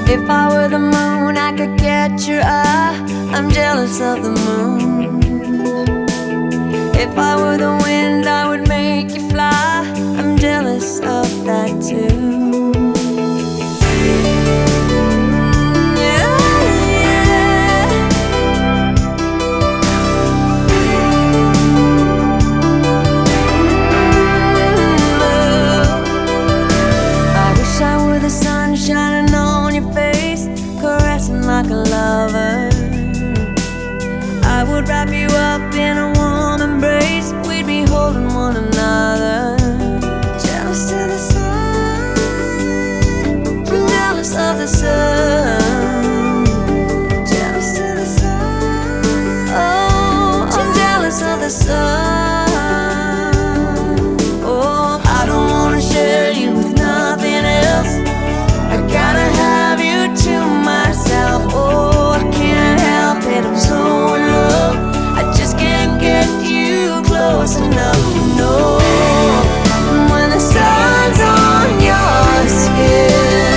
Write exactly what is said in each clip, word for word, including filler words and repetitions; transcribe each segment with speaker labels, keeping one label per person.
Speaker 1: If I were the moon, I could catch your eye. I'm jealous of the moon. If I were the wind, I would make you fly. I'm jealous of that too. Shining on your face, caressing like a lover. I would wrap you up in a warm embrace. We'd be holding one another. Jealous of the sun, jealous of the sun, jealous of the sun. Oh, I'm jealous of the sun. Oh, I don't wanna share you with nothing else. I gotta have you to myself. Oh, I can't help it, I'm so in love. I just can't get you close enough. No, when the sun's on your skin,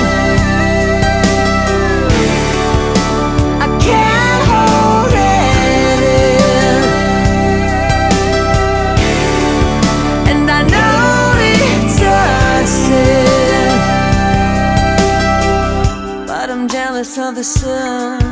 Speaker 1: I can't hold it in. And I know it's a sin, but I'm jealous of the sun.